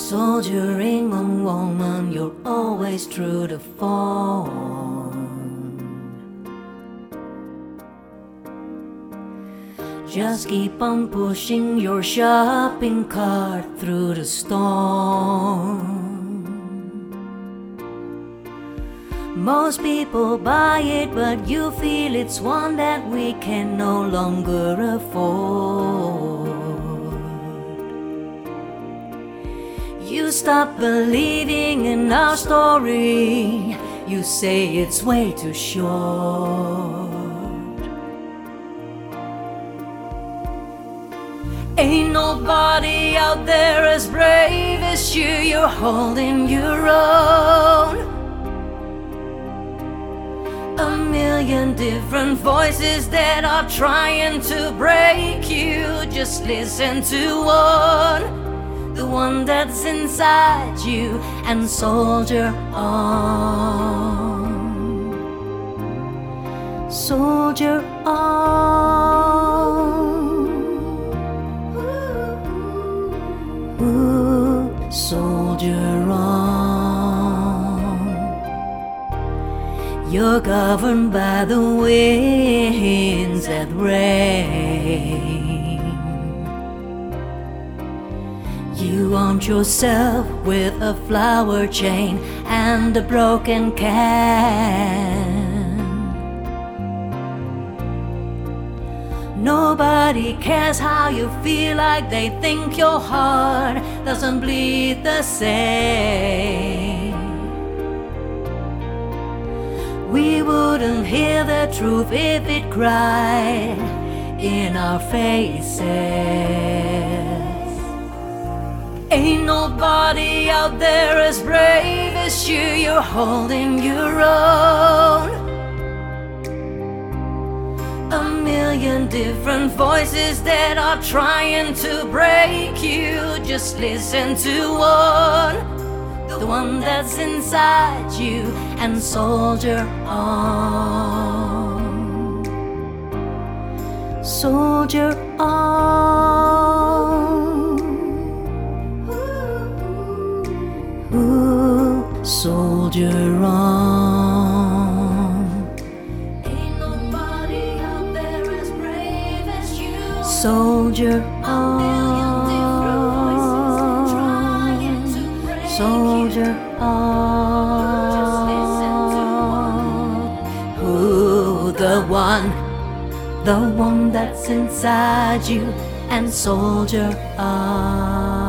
Soldiering on, woman, you're always true to form. Just keep on pushing your shopping cart through the storm. Most people buy it, but you feel it's one that we can no longer afford. You stop believing in our story. You say it's way too short. Ain't nobody out there as brave as you. You're holding your own. A million different voices that are trying to break you. Just listen to one, the one that's inside you, and soldier on. Soldier on. Ooh, soldier on. You're governed by the winds that rain. You armed yourself with a flower chain and a broken can. Nobody cares how you feel, like they think your heart doesn't bleed the same. We wouldn't hear the truth if it cried in our faces. Ain't nobody out there as brave as you. You're holding your own. A million different voices that are trying to break you. Just listen to one, the one that's inside you, and soldier on. Soldier on. Ooh, soldier on. Ain't nobody out there as brave as you. Soldier on. Soldier on. Ooh, the one that's inside you, and soldier on.